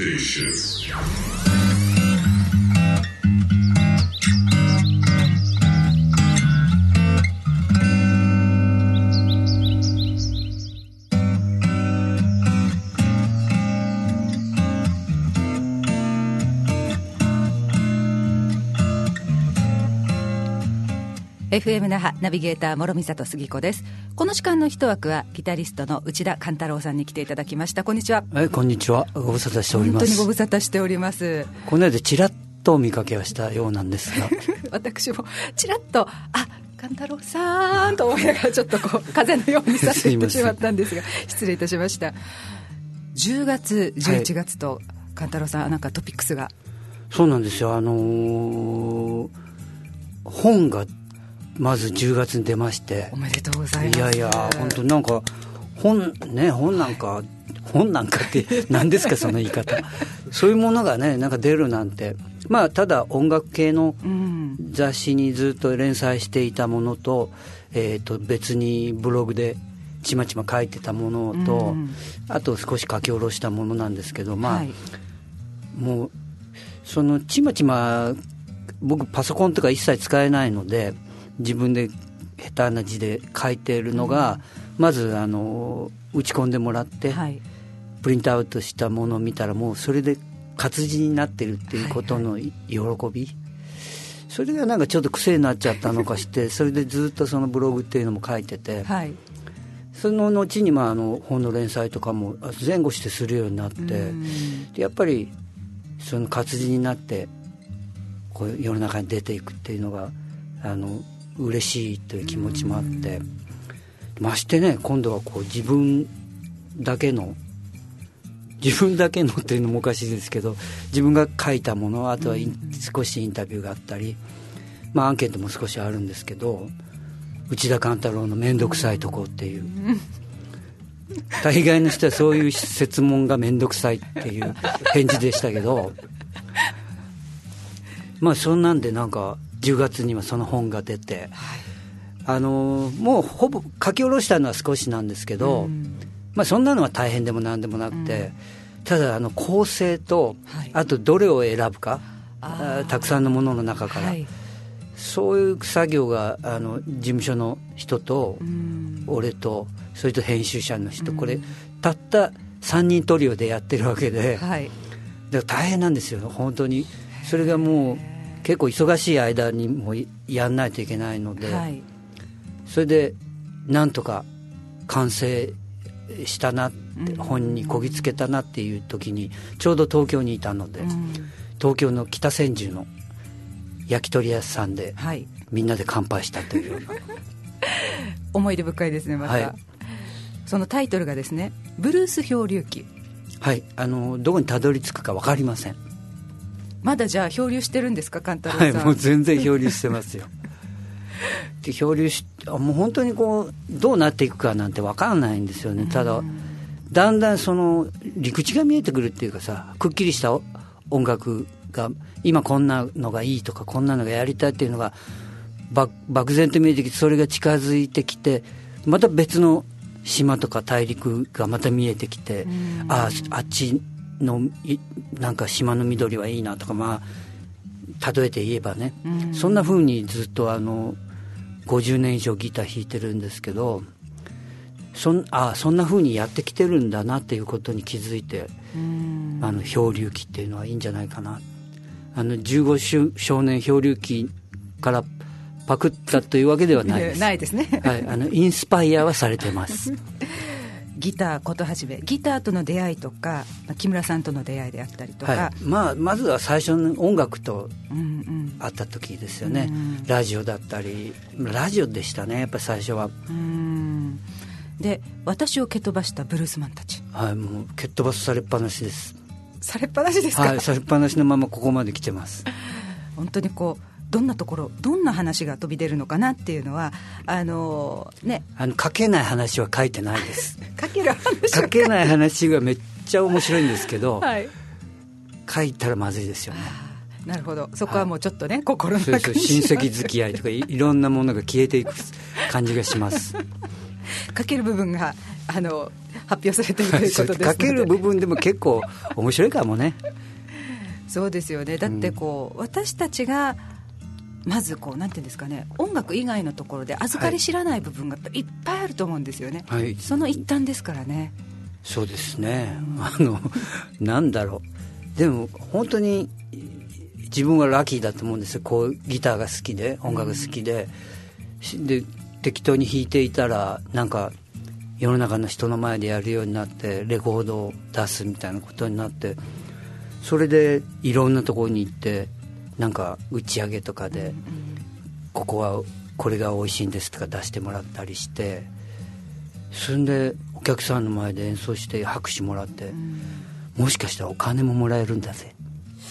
Station. FM 那覇ナビゲーター諸見里杉子です。この時間の一枠はギタリストの内田勘太郎さんに来ていただきました。こんにちは。 こんにちは。ご無沙汰しております。 本当にご無沙汰しております。 この間ちらっと見かけはしたようなんですが私もちらっと勘太郎さんと思いながらちょっとこう風のようにさせてしまったんですが失礼いたしました。10月11月と、勘太郎さんなんかトピックスが。 そうなんですよ。本がまず10月に出まして、 おめでとうございます。 いやいや本当なんか本なんかって何ですかその言い方そういうものがねなんか出るなんて、まあただ音楽系の雑誌にずっと連載していたものと、別にブログでちまちま書いてたものと、あと少し書き下ろしたものなんですけど、まあ、もうそのちまちま僕パソコンとか一切使えないので自分で下手な字で書いているのが、まず打ち込んでもらって、プリントアウトしたものを見たらもうそれで活字になってるっていうことの喜び、それがなんかちょっと癖になっちゃったのかしてそれでずっとそのブログっていうのも書いてて、その後に本の連載とかも前後してするようになって、でやっぱりその活字になってこう世の中に出ていくっていうのが嬉しいという気持ちもあって、ましてね今度はこう自分だけのっていうのもおかしいですけど自分が書いたもの、あとは少しインタビューがあったり、アンケートも少しあるんですけど、内田勘太郎のめんどくさいとこっていう、大概の人はそういう設問がめんどくさいっていう返事でしたけどそんなんでなんか10月にはその本が出て、もうほぼ書き下ろしたのは少しなんですけど、そんなのは大変でもなんでもなくて、ただ構成と、あとどれを選ぶか、たくさんのものの中から、そういう作業が事務所の人と、俺とそれと編集者の人、これたった3人トリオでやってるわけで、だから大変なんですよ本当に。それがもう結構忙しい間にもやんないといけないので、それでなんとか完成したなって、本にこぎつけたなっていう時にちょうど東京にいたので、東京の北千住の焼き鳥屋さんで、みんなで乾杯したというような思い出深いですね。また、そのタイトルがですね、ブルース漂流記。 どこにたどり着くか分かりません。 まだじゃあ漂流してるんですか勘太郎さん。 もう全然漂流してますよで漂流もう本当にこうどうなっていくかなんて分からないんですよね。ただだんだんその陸地が見えてくるっていうかさ、くっきりした音楽が今こんなのがいいとかこんなのがやりたいっていうのが漠然と見えてきて、それが近づいてきて、また別の島とか大陸がまた見えてきて、あっちのなんか島の緑はいいなとか、例えて言えばね、そんな風にずっと50年以上ギター弾いてるんですけど、そんな風にやってきてるんだなっていうことに気づいて、漂流記っていうのはいいんじゃないかな。15少年漂流記からパクったというわけではないですないですね、 インスパイアはされてますギターことはじめ、ギターとの出会いとか木村さんとの出会いであったりとか、 まずは最初の音楽と会った時ですよね、ラジオだったり、ラジオでしたねやっぱり最初は。 で、私を蹴飛ばしたブルースマンたち、 もう蹴っ飛ばされっぱなしです。 されっぱなしですか。 されっぱなしのままここまで来てます本当にこうどんなところ、どんな話が飛び出るのかなっていうのは書けない話は書いてないです書けない話がめっちゃ面白いんですけど、書いたらまずいですよね。 なるほど、そこはもうちょっとね、心の中に親戚付き合いとかいろんなものが消えていく感じがします書ける部分が発表されているということですのでかける部分でも結構面白いかもね。 そうですよね。だって私たちがまずなんていうんですかね、音楽以外のところで預かり知らない部分がいっぱいあると思うんですよね、はい、その一端ですからね。 そうですね、なんだろう、でも本当に自分はラッキーだと思うんですよ。ギターが好きで音楽好きで、で適当に弾いていたらなんか世の中の人の前でやるようになってレコードを出すみたいなことになって、それでいろんなところに行ってなんか打ち上げとかで、ここはこれが美味しいんですとか出してもらったりして、それでお客さんの前で演奏して拍手もらって、もしかしたらお金ももらえるんだぜ。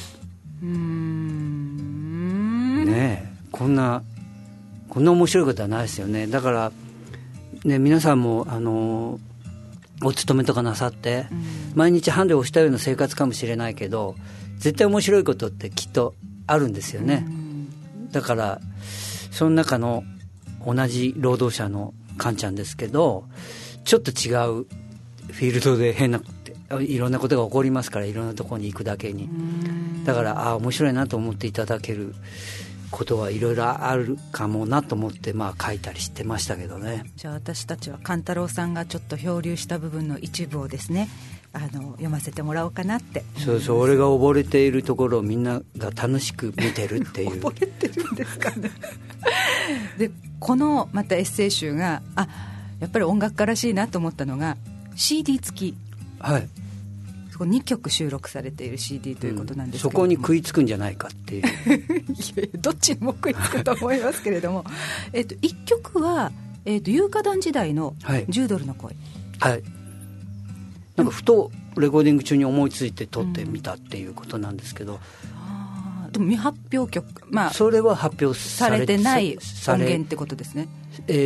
ねえ、こんな面白いことはないですよね。だから、ね、皆さんもお勤めとかなさって、毎日ハンデを押したような生活かもしれないけど、絶対面白いことってきっとあるんですよね。だからその中の同じ労働者のカンちゃんですけど、ちょっと違うフィールドでいろんなことが起こりますから、いろんなところに行くだけに。だから面白いなと思っていただけることはいろいろあるかもなと思って、書いたりしてましたけどね。 じゃあ私たちは勘太郎さんがちょっと漂流した部分の一部をですね、読ませてもらおうかなって。 そうそう、俺が溺れているところをみんなが楽しく見てるっていう溺れてるんですかねでまたエッセイ集がやっぱり音楽家らしいなと思ったのが CD 付き、 はい、 そこ2曲収録されている CD ということなんですけれども、 そこに食いつくんじゃないかっていういやどっちにも食いつくと思いますけれども1曲は、有価団時代の10ドルの声、 はい、なんかふとレコーディング中に思いついて撮ってみたっていうことなんですけど、 でも未発表曲、 それは発表されてない音源ってことですね。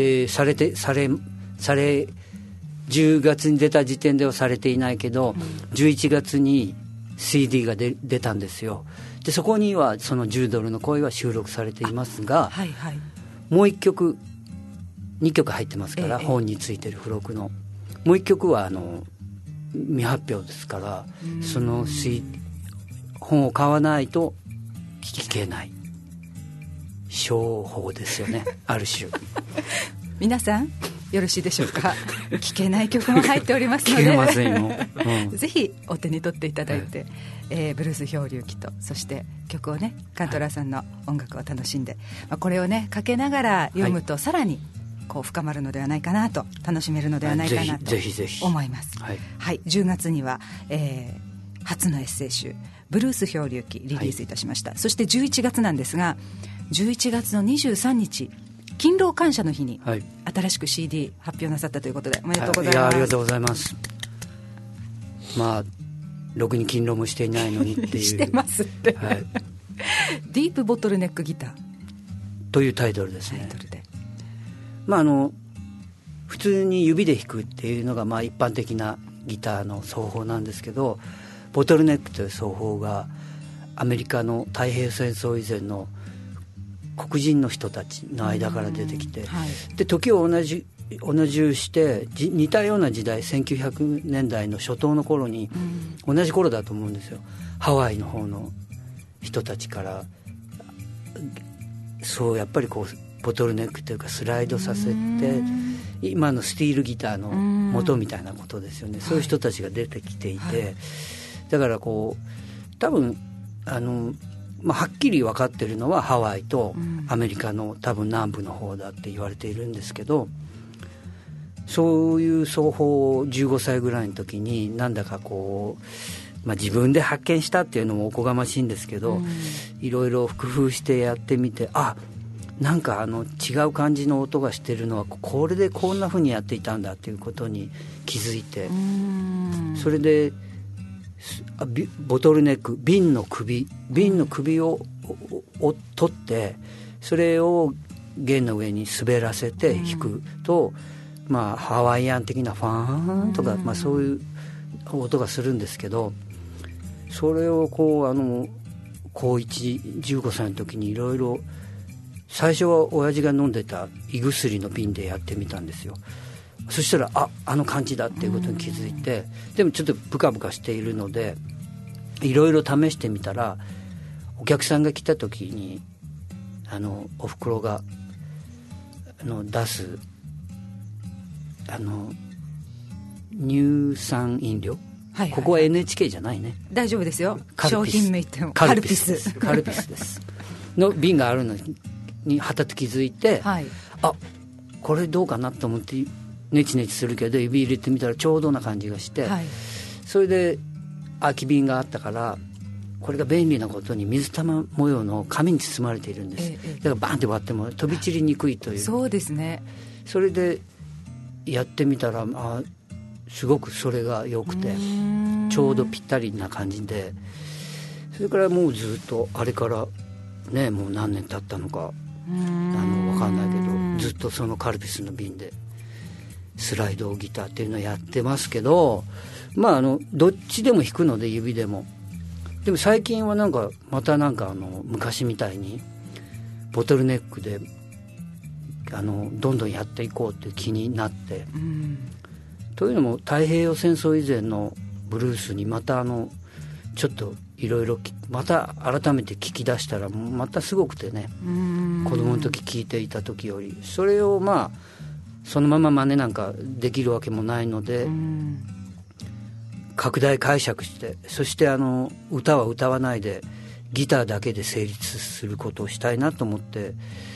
10月に出た時点ではされていないけど、11月に CD が出たんですよ。でそこにはその10ドルの声は収録されていますが、はいはい、もう1曲2曲入ってますから、本についてる付録のもう1曲は未発表ですから、その本を買わないと聴けない商法ですよねある種皆さんよろしいでしょうか聴けない曲も入っておりますので聴けませんよ、 ぜひお手に取っていただいて、ブルース漂流記とそして曲をね、カントラーさんの音楽を楽しんで、これをねかけながら読むと、さらに深まるのではないかなと、楽しめるのではないかなと思います。はい、10月には、初のエッセイ集ブルース漂流記リリースいたしました、そして11月なんですが、11月の23日勤労感謝の日に新しく CD 発表なさったということで、おめでとうございます。 いや、ありがとうございます。ろくに勤労もしていないのにっていうしてますって、はい、ディープボトルネックギターというタイトルですね。普通に指で弾くっていうのが一般的なギターの奏法なんですけど、ボトルネックという奏法がアメリカの太平洋戦争以前の黒人の人たちの間から出てきて、で時を同じして似たような時代、1900年代の初頭の頃に、同じ頃だと思うんですよ。ハワイの方の人たちからやっぱりボトルネックというかスライドさせて、今のスティールギターの元みたいなことですよね。そういう人たちが出てきていて、だから多分はっきり分かってるのはハワイとアメリカの多分南部の方だって言われているんですけど、そういう奏法を15歳ぐらいの時になんだか自分で発見したっていうのもおこがましいんですけど、いろいろ工夫してやってみて、なんか違う感じの音がしてるのはこれでこんな風にやっていたんだっていうことに気づいて、それでボトルネック、瓶の首を取って、それを弦の上に滑らせて弾くと、ハワイアン的なファーンとか、そういう音がするんですけど、それを高1、15歳の時にいろいろ、最初は親父が飲んでた胃薬の瓶でやってみたんですよ。 そしたらあの感じだっていうことに気づいて、でもちょっとブカブカしているのでいろいろ試してみたら、お客さんが来た時におふくろが出す乳酸飲料、はいはいはい、ここは NHK じゃないね、 大丈夫ですよ、商品名言ってもカルピスですの瓶があるのにはたと気づいて、はい、これどうかなと思ってネチネチするけど指入れてみたらちょうどな感じがして、はい、それで空き瓶があったから、これが便利なことに水玉模様の紙に包まれているんです、だからバンって割っても飛び散りにくいという。 そうですね。 それでやってみたらすごくそれが良くてちょうどぴったりな感じで、それからもうずっとあれからね、もう何年経ったのか分かんないけど、ずっとそのカルピスの瓶でスライドギターっていうのをやってますけど、どっちでも弾くので指でも。でも最近はまた昔みたいにボトルネックでどんどんやっていこうっていう気になって、というのも太平洋戦争以前のブルースにまたちょっといろいろまた改めて聞き出したらまたすごくてね、子供の時聞いていた時より、それをそのまま真似なんかできるわけもないので、拡大解釈して、そして歌は歌わないでギターだけで成立することをしたいなと思って、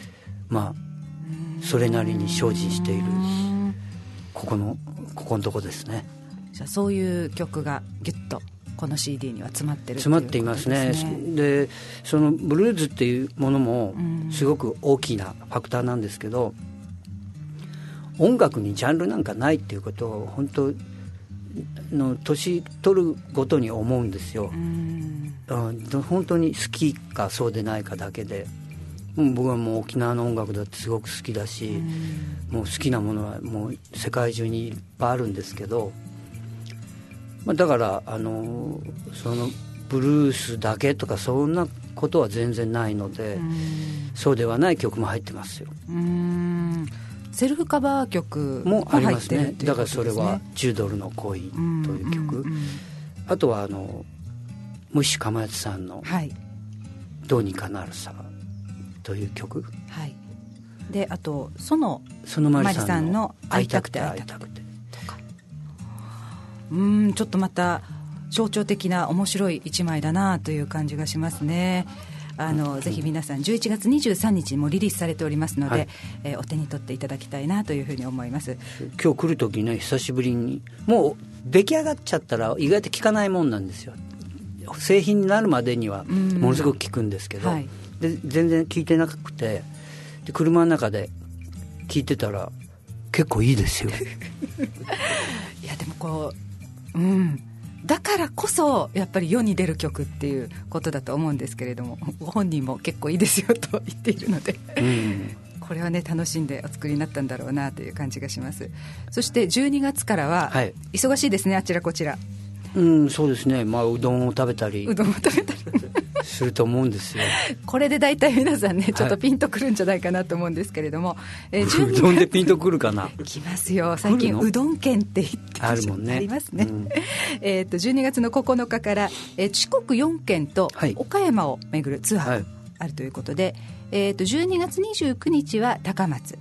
それなりに精進しているここのとこですね。 じゃあそういう曲がギュッとこの CD には詰まってる、 詰まっていますね。でそのブルーズっていうものもすごく大きなファクターなんですけど、音楽にジャンルなんかないっていうことを本当の年取るごとに思うんですよ。本当に好きかそうでないかだけで、僕はもう沖縄の音楽だってすごく好きだし、もう好きなものはもう世界中にいっぱいあるんですけど、だからそのブルースだけとかそんなことは全然ないので、そうではない曲も入ってますよ。 セルフカバー曲もありますね。だからそれは10ドルの恋という曲、あとはムッシュかまやつさんのどうにかなるさという曲、はい、 であと園まりさんの会いたくて会いたくてとか、ちょっとまた象徴的な面白い一枚だなという感じがしますね。ぜひ皆さん11月23日にもリリースされておりますので、はい、お手に取っていただきたいなというふうに思います。 今日来る時ね、久しぶりにもう出来上がっちゃったら意外と聴かないもんなんですよ。製品になるまでにはものすごく聴くんですけど、はい、で全然聴いてなくて、で車の中で聴いてたら結構いいですよいやでもだからこそやっぱり世に出る曲っていうことだと思うんですけれども、ご本人も結構いいですよと言っているので、これはね楽しんでお作りになったんだろうなという感じがします。そして12月からは忙しいですね、あちらこちら。 そうですね、うどんを食べたりすると思うんですよこれで大体皆さんねちょっとピンとくるんじゃないかなと思うんですけれども、 うどんでピンとくるかなきますよ。最近うどん県って言ってあるもんね、 ありますね、12月の9日から、四国4県と岡山を巡るツアーがあるということで、12月29日は高松、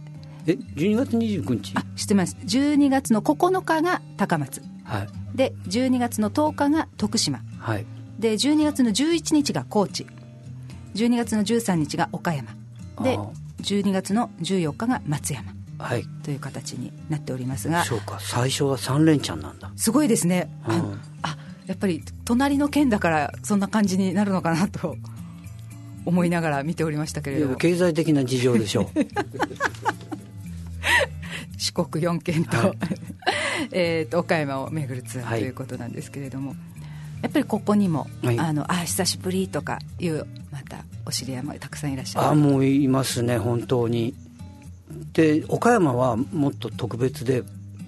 12月29日知ってます。12月の9日が高松、はい、で12月の10日が徳島、はい、で12月の11日が高知、12月の13日が岡山で12月の14日が松山、はい、という形になっておりますが、 そうか、最初は3連チャンなんだ。 すごいですね。やっぱり隣の県だからそんな感じになるのかなと思いながら見ておりましたけれども、経済的な事情でしょう四国4県と、はい岡山を巡るツアーということなんですけれども、やっぱりここにも、久しぶりとかいうまたお知り合いもたくさんいらっしゃる。 もういますね本当に。で岡山はもっと特別で、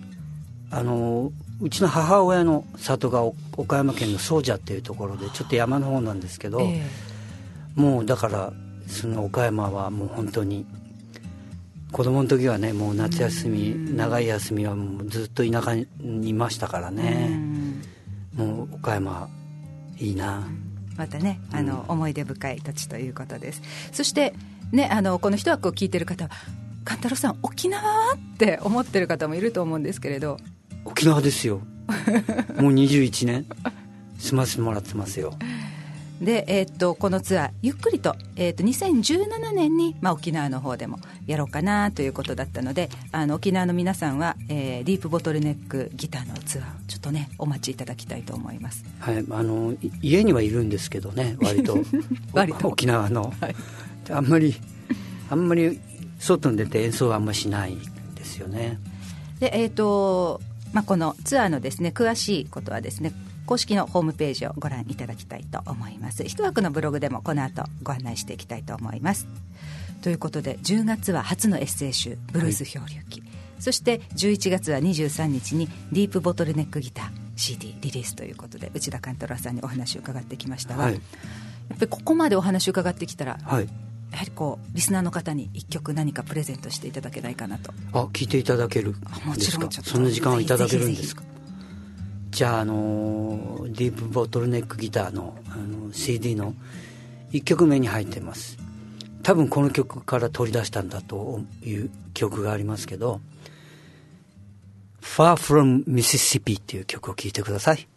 うちの母親の里が岡山県の総社っていうところでちょっと山の方なんですけど、もうだからその岡山はもう本当に子供の時はねもう夏休み、長い休みはもうずっと田舎にいましたからね。もう岡山いいな。 またね思い出深い土地ということです。そしてねこの一枠を聞いてる方は勘太郎さん沖縄って思ってる方もいると思うんですけれど、 沖縄ですよもう21年住ませてもらってますよ。 で、このツアーゆっくりと、2017年に、沖縄の方でもやろうかなということだったので、沖縄の皆さんは、ディープボトルネックギターのツアーちょっとねお待ちいただきたいと思います。 はい、家にはいるんですけどね割と沖縄の、はい、あんまり外に出て演奏はあんまりしないんですよね。 でこのツアーのですね詳しいことはですね公式のホームページをご覧いただきたいと思います。一枠のブログでもこの後ご案内していきたいと思います。ということで10月は初のエッセイ集ブルース漂流記、はい、そして11月は23日にディープボトルネックギター CD リリースということで内田勘太郎さんにお話を伺ってきましたが、はい、やっぱりここまでお話を伺ってきたら、はい、やはりリスナーの方に1曲何かプレゼントしていただけないかなと。 聞いていただけるんですか。もちろんそんな時間はいただけるんですか。じゃあ、ディープボトルネックギターの、CD の1曲目に入ってます。多分この曲から取り出したんだという曲がありますけど Far from Mississippi っていう曲を聴いてください。